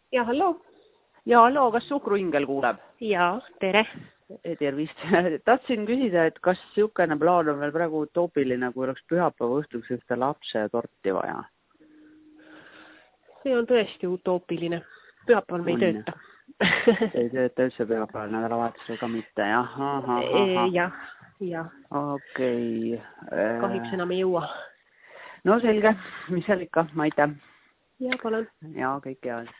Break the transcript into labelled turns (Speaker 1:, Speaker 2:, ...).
Speaker 1: Ja, hallo.
Speaker 2: Ja, hallo, kas Suhkru Ingel kuuleb?
Speaker 1: Ja, tere.
Speaker 2: Tervist. Tahtsin küsida, et kas siukene plaan on veel praegu utoopiline, kui oleks pühapäeva õhtuks ühte lapse torti vaja?
Speaker 1: See on tõesti utoopiline. Pühapäeval me ei tööta.
Speaker 2: Ei tööta üldse pühapäeval, nädalavahetusel ka mitte, jah?
Speaker 1: Jah.
Speaker 2: Okei.
Speaker 1: Kahjuks enam ei jõua.
Speaker 2: No selge, mis seal ikka, aitäh.
Speaker 1: Ja, palun.
Speaker 2: Ja, kõik head.